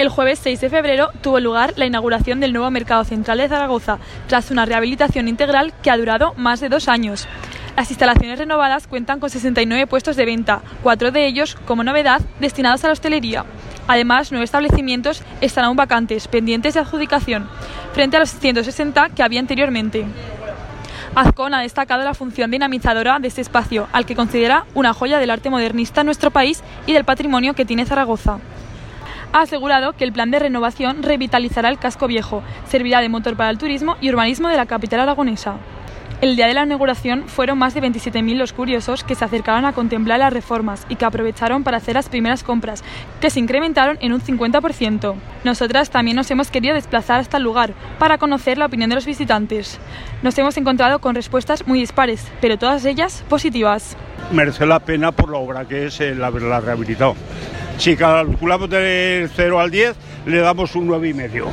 El jueves 6 de febrero tuvo lugar la inauguración del nuevo Mercado Central de Zaragoza, tras una rehabilitación integral que ha durado más de 2 años. Las instalaciones renovadas cuentan con 69 puestos de venta, 4 de ellos, como novedad, destinados a la hostelería. Además, 9 establecimientos están aún vacantes, pendientes de adjudicación, frente a los 160 que había anteriormente. Azcón ha destacado la función dinamizadora de este espacio, al que considera una joya del arte modernista en nuestro país y del patrimonio que tiene Zaragoza. Ha asegurado que el plan de renovación revitalizará el casco viejo, servirá de motor para el turismo y urbanismo de la capital aragonesa. El día de la inauguración fueron más de 27.000 los curiosos que se acercaron a contemplar las reformas y que aprovecharon para hacer las primeras compras, que se incrementaron en un 50%. Nosotras también nos hemos querido desplazar hasta el lugar para conocer la opinión de los visitantes. Nos hemos encontrado con respuestas muy dispares, pero todas ellas positivas. Merece la pena por la obra que es el haberla rehabilitado. Si calculamos del 0 al 10, le damos un 9,5.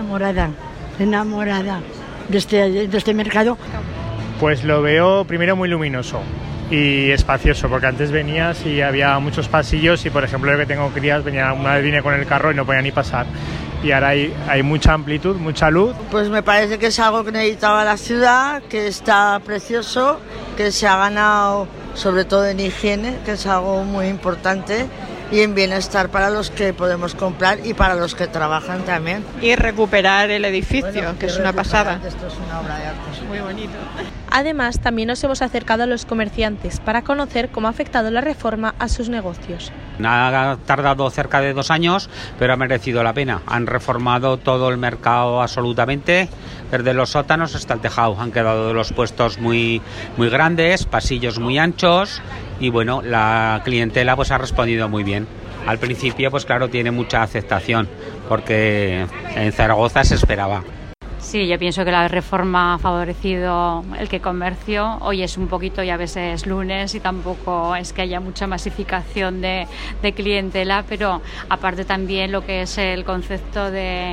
Enamorada de este mercado. Pues lo veo primero muy luminoso y espacioso, porque antes venías y había muchos pasillos y, por ejemplo, yo que tengo crías, una vez vine con el carro y no podía ni pasar. Y ahora hay mucha amplitud, mucha luz. Pues me parece que es algo que necesitaba la ciudad, que está precioso, que se ha ganado sobre todo en higiene, que es algo muy importante, y en bienestar para los que podemos comprar y para los que trabajan también. Y recuperar el edificio, que es una pasada. Esto es una obra de arte. Muy bonito. Además, también nos hemos acercado a los comerciantes para conocer cómo ha afectado la reforma a sus negocios. Ha tardado cerca de 2 años, pero ha merecido la pena. Han reformado todo el mercado absolutamente, desde los sótanos hasta el tejado. Han quedado los puestos muy grandes, pasillos muy anchos y bueno, la clientela pues ha respondido muy bien. Al principio pues claro, tiene mucha aceptación porque en Zaragoza se esperaba. Sí, yo pienso que la reforma ha favorecido el que comercio. Hoy es un poquito, ya ves, es lunes y tampoco es que haya mucha masificación de clientela, pero aparte también lo que es el concepto de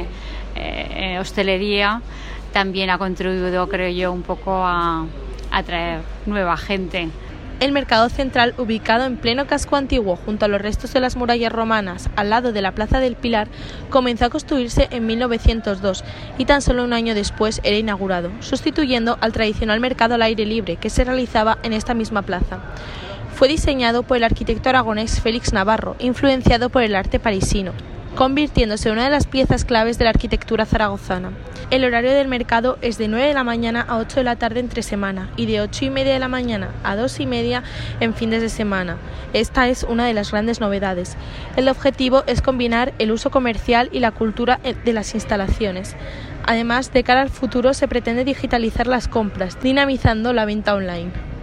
hostelería también ha contribuido, creo yo, un poco a atraer nueva gente. El mercado central, ubicado en pleno casco antiguo junto a los restos de las murallas romanas al lado de la Plaza del Pilar, comenzó a construirse en 1902 y tan solo un año después era inaugurado, sustituyendo al tradicional mercado al aire libre que se realizaba en esta misma plaza. Fue diseñado por el arquitecto aragonés Félix Navarro, influenciado por el arte parisino, convirtiéndose en una de las piezas claves de la arquitectura zaragozana. El horario del mercado es de 9 de la mañana a 8 de la tarde entre semana y de 8:30 de la mañana a 2:30 en fines de semana. Esta es una de las grandes novedades. El objetivo es combinar el uso comercial y la cultura de las instalaciones. Además, de cara al futuro se pretende digitalizar las compras, dinamizando la venta online.